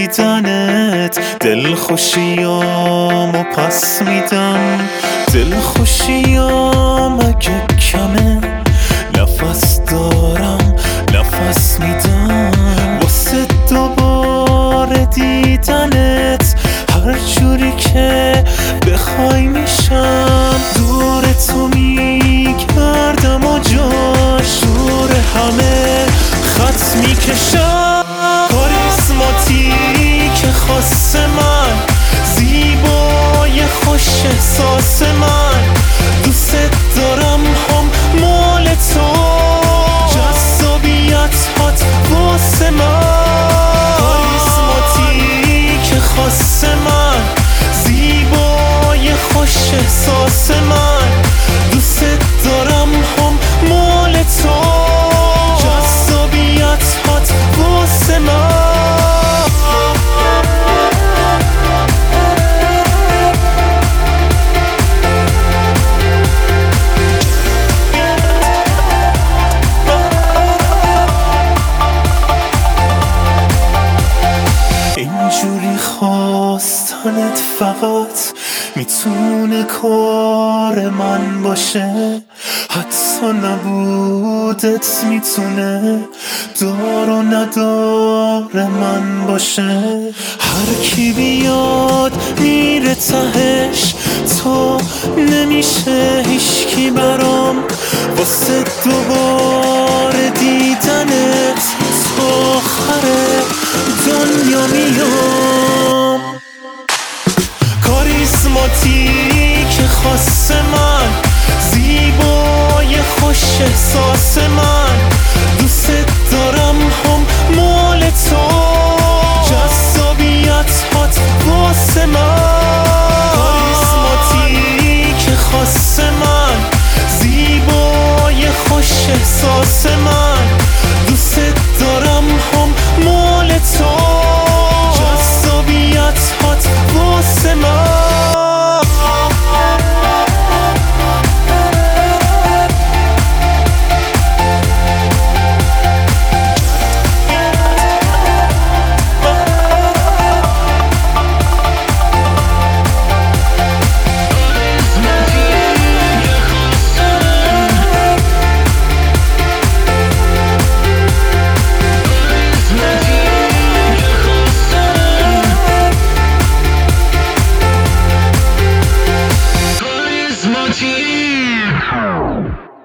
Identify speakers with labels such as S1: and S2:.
S1: دیدنت دلخوشیامو پس میدم. دلخوشیام اگه کمه نفس دارم نفس میدم. واسه دوباره دیدنت هر جوری که بخوای میشم. دور تو میگردم و جاش دور همه خط میکشم. کاریزماتیک خاص من، زیبای خوش احساس من، دوست دارم هم مال تو، جذابیت هات واسه من. کاریزماتیک خاص من، زیبای خوش احساس من، دوست دارم هم مال تو، جذابیت هات واسه من. اینجوری خواستنت فقط میتونه کار من باشه، حتی نبودت میتونه دار و ندار من باشه. هر کی بیاد میره تهش، تو نمیشه هیچکی برام. واسه دوباره دیدنت تا آخر دنیا میام. کاریزماتیک خاص من، زیبای خوش احساس من، دوست دارم هم مال تو، جذابیت هات واسه من. کاریزماتیک خاص من، زیبای خوش احساس من، دوست دارم هم مال تو، جذابیت هات واسه من.
S2: Charismatic.